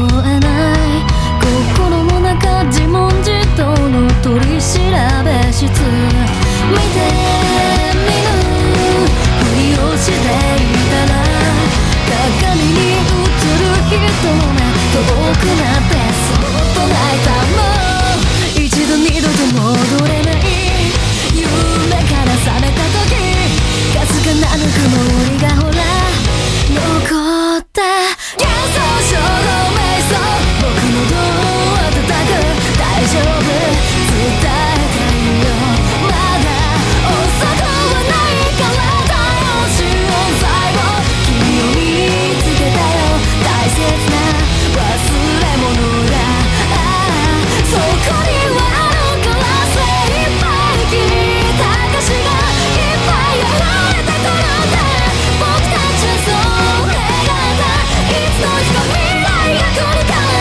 えない心の中自問自答の取り調べ室見て見ぬふりをしていたら鏡に映る人の目遠くなってそっと泣いたもう一度二度と戻れない夢から覚めた時かすかなぬくもりがほら残った幻想衝動瞑想僕のどう温かく大丈夫伝えたいよまだ遅くはないからだよ心音細胞君を見つけたよ大切な忘れ物だそこにはあるから精一杯聞いた歌詞がいっぱいやられたからだ僕たちはそう願ったいつの日か未来が来るから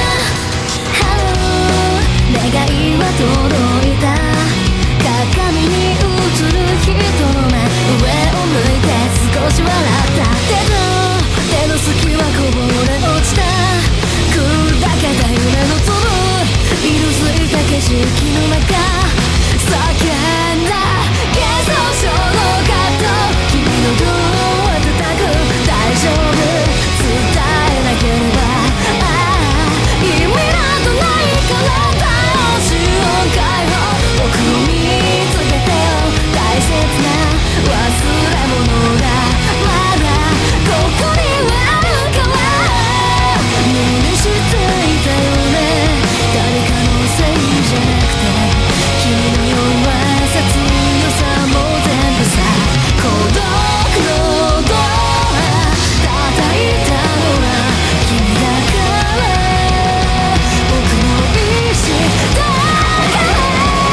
願いは届いた鏡に映る人の目上を向いて少し笑った手の隙はこぼれ落ちた砕けた夢の粒色づいた景色の中叫んだ幻想衝動カット君のどう温かく大丈夫伝えなければ意味などないからだよ心音解放僕を見つけてよ大切な忘れ物がまだここにはあるから胸にしていたよね誰かのせいじゃなくて君の弱さ強さも全部さ孤独のドア叩いたのは君だから僕の意志だから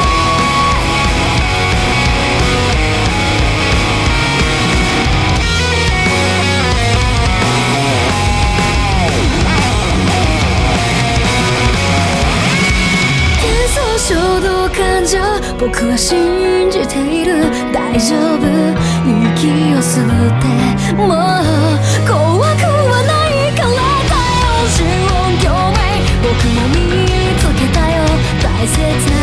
幻想衝動感情僕は信じている大丈夫息を吸ってもう怖くはないからだよ心音共鳴僕も見つけたよ大切な